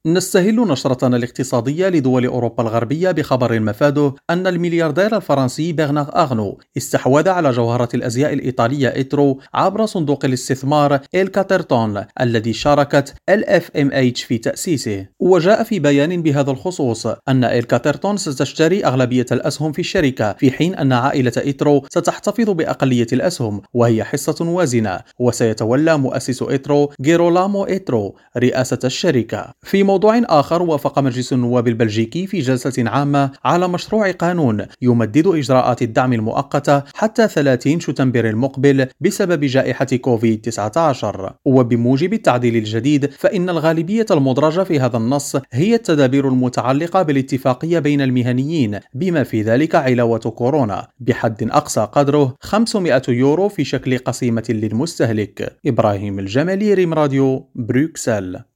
نستهل نشرتنا الاقتصادية لدول أوروبا الغربية بخبر مفاده أن الملياردير الفرنسي برنار أغنو استحوذ على جوهرة الأزياء الإيطالية إترو عبر صندوق الاستثمار إل كاترتون الذي شاركت LFMH في تأسيسه. وجاء في بيان بهذا الخصوص أن إل كاترتون ستشتري أغلبية الأسهم في الشركة، في حين أن عائلة إترو ستحتفظ بأقلية الأسهم وهي حصة وازنة، وسيتولى مؤسس إترو جيرولامو إترو رئاسة الشركة. في موضوع آخر، وافق مجلس النواب البلجيكي في جلسة عامة على مشروع قانون يمدد إجراءات الدعم المؤقتة حتى 30 شتنبر المقبل بسبب جائحة كوفيد-19. وبموجب التعديل الجديد فإن الغالبية المدرجة في هذا النص هي التدابير المتعلقة بالاتفاقية بين المهنيين، بما في ذلك علاوة كورونا، بحد أقصى قدره 500 يورو في شكل قسيمة للمستهلك. إبراهيم الجمالي، ريم راديو، بروكسل.